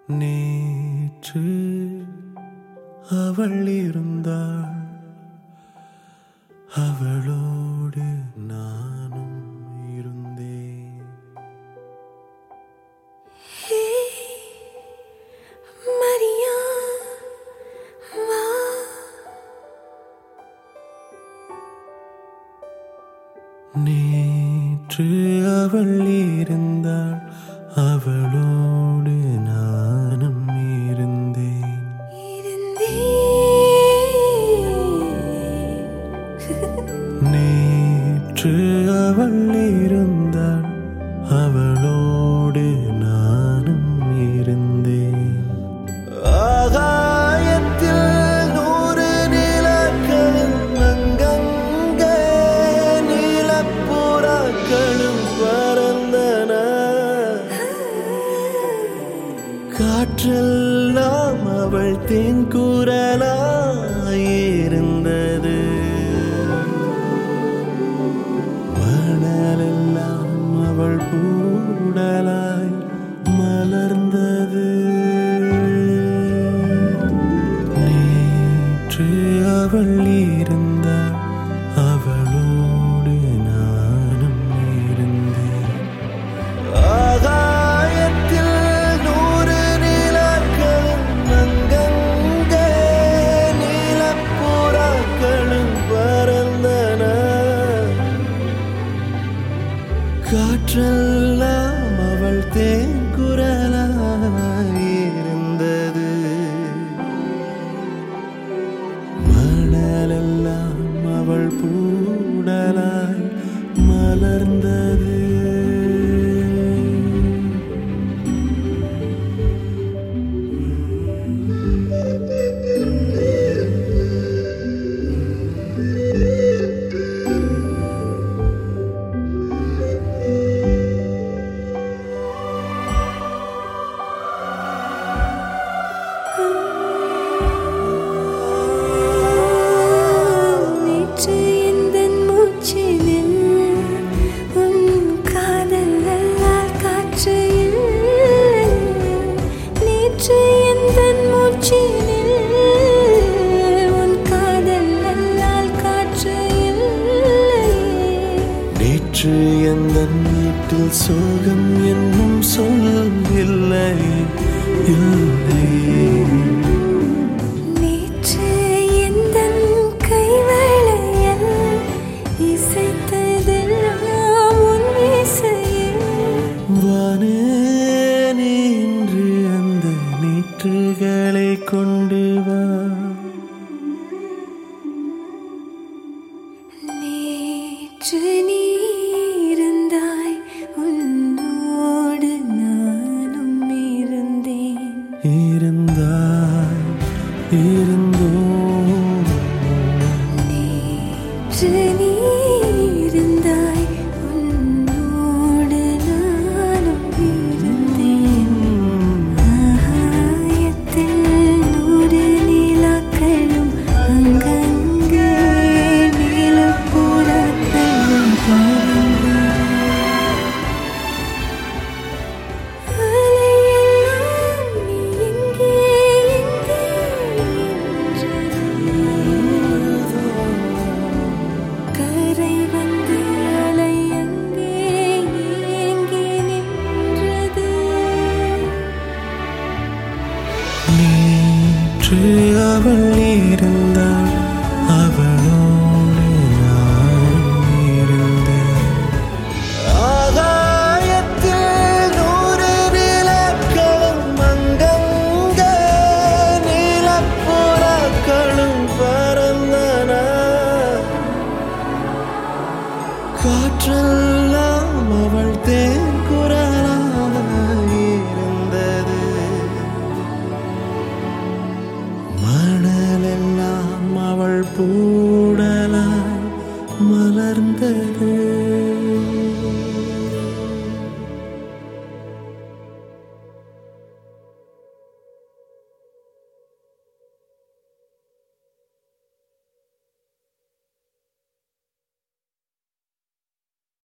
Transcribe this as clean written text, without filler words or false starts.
நேற்று அவள் இருந்தாள், அவளோடு நானும் இருந்தேன். மரியா வா, நேற்று அவள் இருந்தாள், அவளோடு நானும் இருந்தேன். நேற்று அவள் இருந்தாள், அவளோடு நானும் இருந்தேன். ஆகாயத்தில் 100 நிலக்களும் அங்கங்கே நீலப்புறாக்களும் பறந்தன. காற்றெல்லாம் அவள் தேன்குரலாயிருந்தது, மணலெல்லாம் அவள் பூடலாய் மலர்ந்தது. நேற்று அவள் இருந்தாள், அவளோடு நானும் இருந்தேன். ஆகாயத்தில் 100 நிலக்களும் அங்கங்கே நீலப்புறாக்களும் பறந்தன. காற்றெல்லாம் அவள் தேன்குரலாயிருந்தது, மணலெல்லாம் அவள் பூடலாய் மலர்ந்தது. நேற்று எந்தன் மூச்சினில் உன் காதல் அல்லால் காற்று இல்லை. நேற்று எந்தன் மூச்சினில் உன் காதல் அல்லால் காற்று இல்லை. நேற்று எந்தன் வீட்டில் சோகம் என்னும் சொல் இல்லை, இல்லை. நேற்று எந்தன் கைவளையல் இசைத்ததெல்லாம் உன் இசையே. வானே நின்று அந்த நீற்றுகளை கொண்டு வா. நேற்று நீ இருந்தாய், உன்னோடு நானும் இருந்தேன். இருந்தாய், இருந்தோம். நேற்று நீ இருந்தாய், உன்னோடு நானும் இருந்தேன். ஆகாயத்தில் 100 நிலாக்களும் அங்கங்கே நீலப்புறாக்களும் பறந்தன. அலையெல்லாம் நீ எங்கே எங்கே என்றது. கரை வந்து அலை அங்கே ஏங்கி நின்றது. நேற்று அவள் இருந்தாள், அவளோடு நானும் இருந்தேன். ஆகாயத்தில் 100 நிலக்களும் அங்கங்கே நீலப்புறாக்களும் பறந்தன. காற்றெல்லாம் அவள் தேன்குரலாயிருந்தது, மணலெல்லாம் அவள் பூடலாய் மலர்ந்தது.